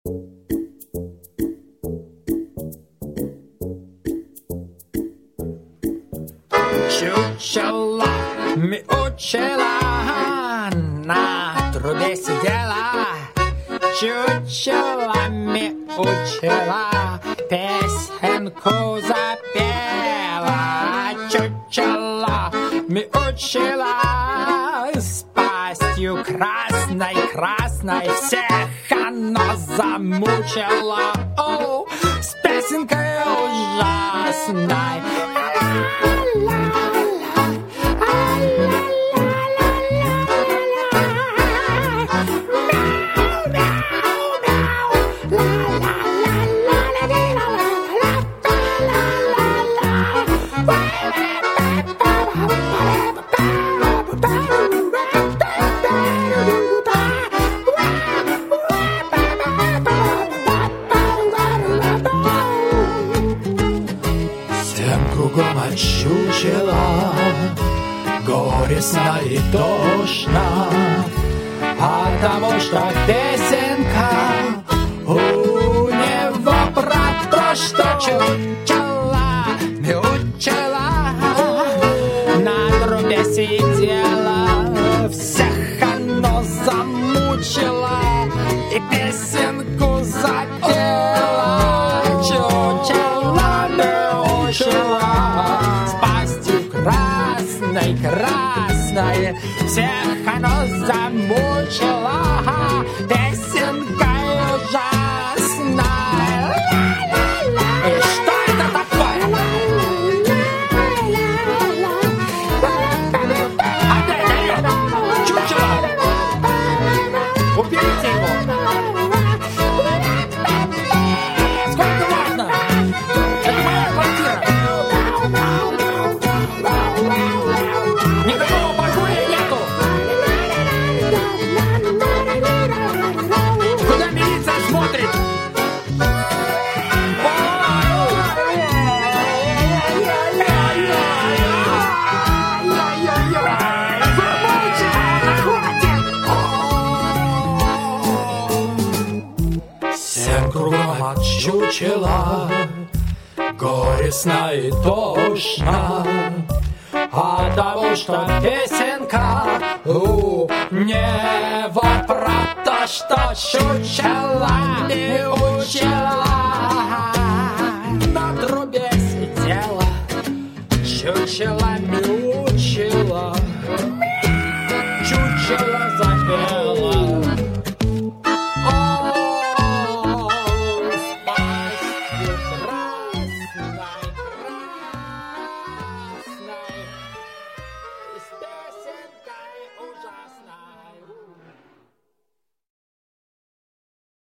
Чучело мяучело, на трубе сидела. Чучело мяучело, песенку запела. Чучело мяучело, с пастью красной-красной, всех оно замучило. О, с песенкой ужасной. Кругом от чучела горестно и тошно, потому что песенка у него про то, что чучела мяучела, на трубе сидела, всех оно замучило и песенку запела. Чучела мяучела, с пастью красной-красной, всех оно замучило песенкой ужасной. И что это такое? Опять орёт! Чучело! Уберите его! Сколько можно? Это моя квартира! Никакого покоя нету! Куда милиция смотрит? Всем кругом от чучела горестно и тошно, потому что песенка у него про то, что чучела